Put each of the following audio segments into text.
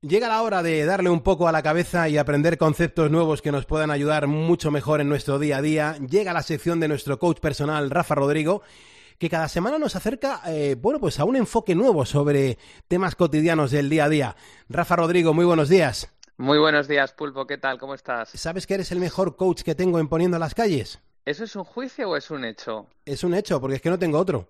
Llega la hora de darle un poco a la cabeza y aprender conceptos nuevos que nos puedan ayudar mucho mejor en nuestro día a día. Llega la sección de nuestro coach personal, Rafa Rodrigo, que cada semana nos acerca, pues a un enfoque nuevo sobre temas cotidianos del día a día. Rafa Rodrigo, muy buenos días. Muy buenos días, Pulpo. ¿Qué tal? ¿Cómo estás? ¿Sabes que eres el mejor coach que tengo en Poniendo las Calles? ¿Eso es un juicio o es un hecho? Es un hecho, porque es que no tengo otro.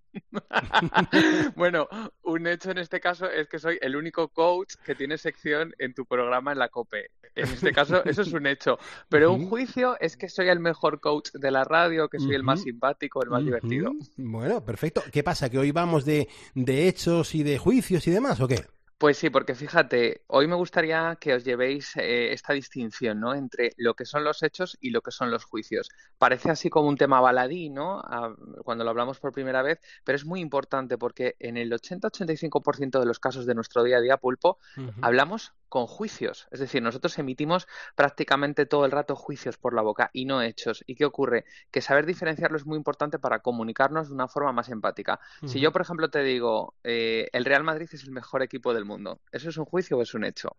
Bueno, un hecho en este caso es que soy el único coach que tiene sección en tu programa en la COPE. En este caso, eso es un hecho. Pero un juicio es que soy el mejor coach de la radio, que soy el más simpático, el más divertido. Bueno, perfecto. ¿Qué pasa? ¿Que hoy vamos de hechos y de juicios y demás o qué? Pues sí, porque fíjate, hoy me gustaría que os llevéis esta distinción, ¿no? Entre lo que son los hechos y lo que son los juicios. Parece así como un tema baladí, ¿no? Cuando lo hablamos por primera vez, pero es muy importante porque en el 80-85% de los casos de nuestro día a día, Pulpo, hablamos con juicios. Es decir, nosotros emitimos prácticamente todo el rato juicios por la boca y no hechos. ¿Y qué ocurre? Que saber diferenciarlo es muy importante para comunicarnos de una forma más empática. Si yo, por ejemplo, te digo, el Real Madrid es el mejor equipo del mundo, ¿eso es un juicio o es un hecho?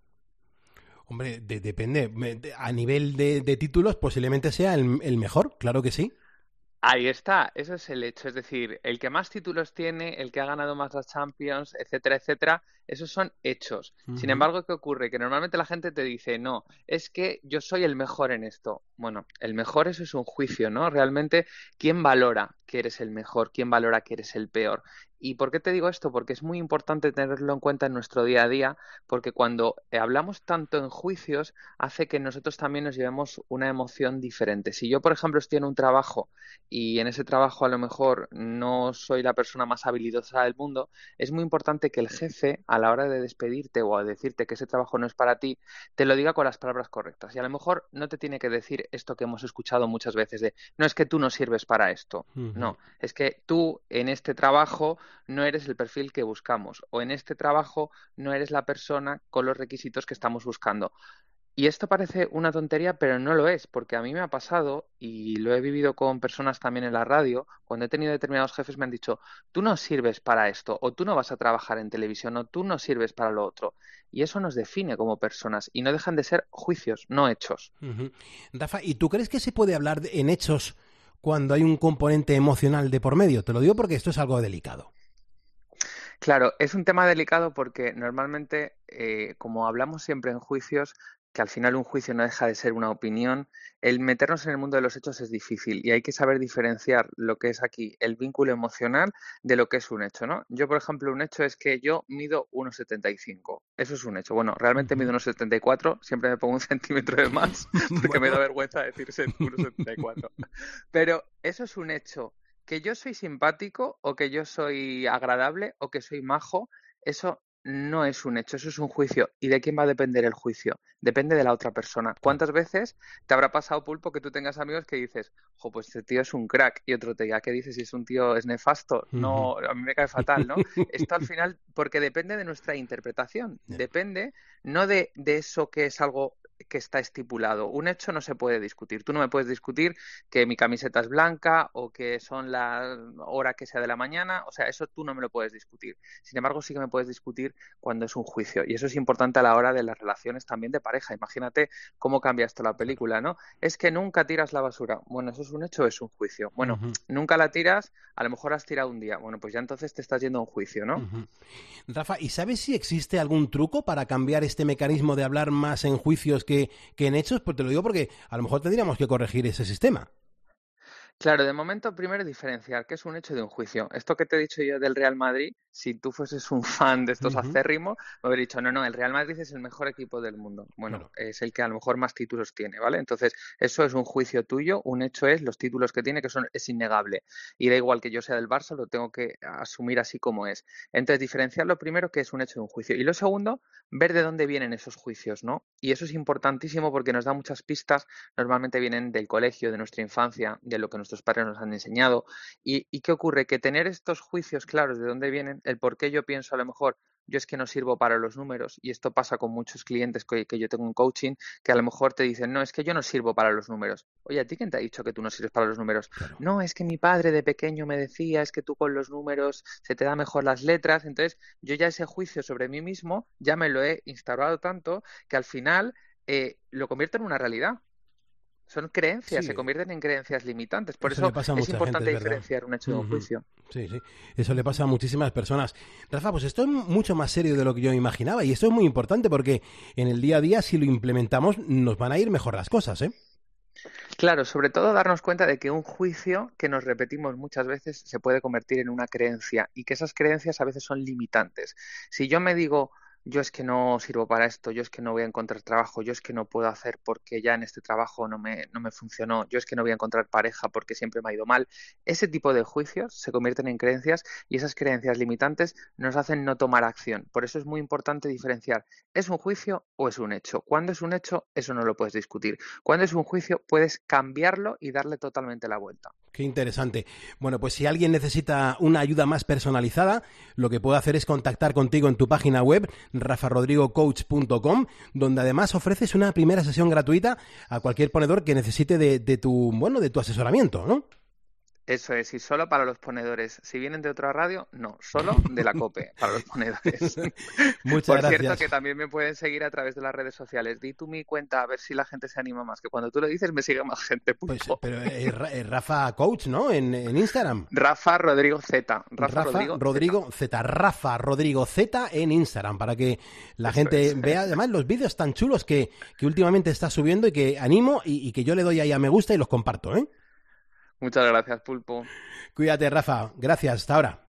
Hombre, depende. A nivel de títulos posiblemente sea el mejor, claro que sí. Ahí está, eso es el hecho. Es decir, el que más títulos tiene, el que ha ganado más las Champions, etcétera, etcétera, esos son hechos. Sin embargo, ¿qué ocurre? Que normalmente la gente te dice, no, es que yo soy el mejor en esto. Bueno, el mejor, eso es un juicio, ¿no? Realmente, ¿quién valora que eres el mejor? ¿Quién valora que eres el peor? ¿Y por qué te digo esto? Porque es muy importante tenerlo en cuenta en nuestro día a día, porque cuando hablamos tanto en juicios, hace que nosotros también nos llevemos una emoción diferente. Si yo, por ejemplo, estoy en un trabajo y en ese trabajo a lo mejor no soy la persona más habilidosa del mundo, es muy importante que el jefe, a la hora de despedirte o a decirte que ese trabajo no es para ti, te lo diga con las palabras correctas. Y a lo mejor no te tiene que decir esto que hemos escuchado muchas veces de, no es que tú no sirves para esto. No, es que tú en este trabajo no eres el perfil que buscamos o en este trabajo no eres la persona con los requisitos que estamos buscando. Y esto parece una tontería, pero no lo es, porque a mí me ha pasado y lo he vivido con personas también en la radio, cuando he tenido determinados jefes me han dicho, tú no sirves para esto, o tú no vas a trabajar en televisión, o tú no sirves para lo otro. Y eso nos define como personas y no dejan de ser juicios, no hechos. Rafa, ¿y tú crees que se puede hablar en hechos cuando hay un componente emocional de por medio? Te lo digo porque esto es algo delicado. Claro, es un tema delicado porque normalmente, como hablamos siempre en juicios, que al final un juicio no deja de ser una opinión, el meternos en el mundo de los hechos es difícil y hay que saber diferenciar lo que es aquí el vínculo emocional de lo que es un hecho, ¿no? Yo, por ejemplo, un hecho es que yo mido 1,75. Eso es un hecho. Bueno, realmente mido 1,74, siempre me pongo un centímetro de más porque me da Bueno, vergüenza decir 1,74. Pero eso es un hecho. Que yo soy simpático o que yo soy agradable o que soy majo, eso no es un hecho, eso es un juicio. ¿Y de quién va a depender el juicio? Depende de la otra persona. claro. ¿Cuántas veces te habrá pasado, Pulpo, que tú tengas amigos que dices, jo, pues este tío es un crack, y otro te diga, ¿qué dices? Si es un tío, es nefasto, no, a mí me cae fatal, ¿no? Esto al final, porque depende de nuestra interpretación, depende no de eso que es algo que está estipulado. Un hecho no se puede discutir. Tú no me puedes discutir que mi camiseta es blanca o que son la hora que sea de la mañana. O sea, eso tú no me lo puedes discutir. Sin embargo, sí que me puedes discutir cuando es un juicio. Y eso es importante a la hora de las relaciones también de pareja. Imagínate cómo cambia esto la Claro. película, ¿no? Es que nunca tiras la basura. Bueno, ¿eso es un hecho o es un juicio? Bueno, Ujú, nunca la tiras, a lo mejor has tirado un día. Bueno, pues ya entonces te estás yendo a un juicio, ¿no? ujú. Rafa, ¿y sabes si existe algún truco para cambiar este mecanismo de hablar más en juicios que en hechos? Pues te lo digo porque a lo mejor tendríamos que corregir ese sistema. Claro, de momento primero diferenciar qué es un hecho de un juicio. Esto que te he dicho yo del Real Madrid, si tú fueses un fan de estos Ujú, acérrimos, me habría dicho, no, no, el Real Madrid es el mejor equipo del mundo. Bueno, claro. es el que a lo mejor más títulos tiene, ¿vale? Entonces, eso es un juicio tuyo, un hecho es los títulos que tiene, es innegable. Y da igual que yo sea del Barça, lo tengo que asumir así como es. Entonces, diferenciar lo primero que es un hecho de un juicio. Y lo segundo, ver de dónde vienen esos juicios, ¿no? Y eso es importantísimo porque nos da muchas pistas, normalmente vienen del colegio, de nuestra infancia, de lo que nuestros padres nos han enseñado. ¿Y qué ocurre? Que tener estos juicios claros de dónde vienen, el por qué yo pienso a lo mejor yo es que no sirvo para los números, y esto pasa con muchos clientes que yo tengo en coaching, que a lo mejor te dicen, no, es que yo no sirvo para los números. Oye, ¿a ti quién te ha dicho que tú no sirves para los números? Claro. No, es que mi padre de pequeño me decía, es que tú con los números se te da mejor las letras. Entonces, yo ya ese juicio sobre mí mismo ya me lo he instaurado tanto que al final lo convierto en una realidad. Son creencias, se Sí, convierten en creencias limitantes. Por eso le eso pasa a es mucha gente, importante es verdad. diferenciar un hecho de un Ujú. juicio. Sí, sí, eso le pasa a muchísimas personas. Rafa, pues esto es mucho más serio de lo que yo imaginaba y esto es muy importante porque en el día a día, si lo implementamos, nos van a ir mejor las cosas, ¿eh? Claro, sobre todo darnos cuenta de que un juicio que nos repetimos muchas veces se puede convertir en una creencia y que esas creencias a veces son limitantes. Si yo me digo, yo es que no sirvo para esto, yo es que no voy a encontrar trabajo, yo es que no puedo hacer porque ya en este trabajo no me funcionó, yo es que no voy a encontrar pareja porque siempre me ha ido mal, ese tipo de juicios se convierten en creencias y esas creencias limitantes nos hacen no tomar acción. Por eso es muy importante diferenciar, ¿es un juicio o es un hecho? Cuando es un hecho, eso no lo puedes discutir. Cuando es un juicio, puedes cambiarlo y darle totalmente la vuelta. Qué interesante. Bueno, pues si alguien necesita una ayuda más personalizada, lo que puedo hacer es contactar contigo en tu página web, rafarodrigocoach.com, donde además ofreces una primera sesión gratuita a cualquier ponedor que necesite de tu asesoramiento, ¿no? Eso es, y solo para los ponedores. Si vienen de otra radio, no, solo de la COPE, para los ponedores. Muchas Por cierto, gracias. que también me pueden seguir a través de las redes sociales. Di tú mi cuenta a ver si la gente se anima más, que cuando tú lo dices me sigue más gente, Pues, Pulpo. pero Rafa Coach, ¿no? En Instagram. Rafa Rodrigo Z. Rafa Rafa Rodrigo Rodrigo Z. Rafa Rodrigo Z en Instagram, para que la Z. Eso gente es. vea además los vídeos tan chulos que últimamente está subiendo y que animo y que yo le doy ahí a me gusta y los comparto, ¿eh? Muchas gracias, Pulpo. Cuídate, Rafa. Gracias. Hasta ahora.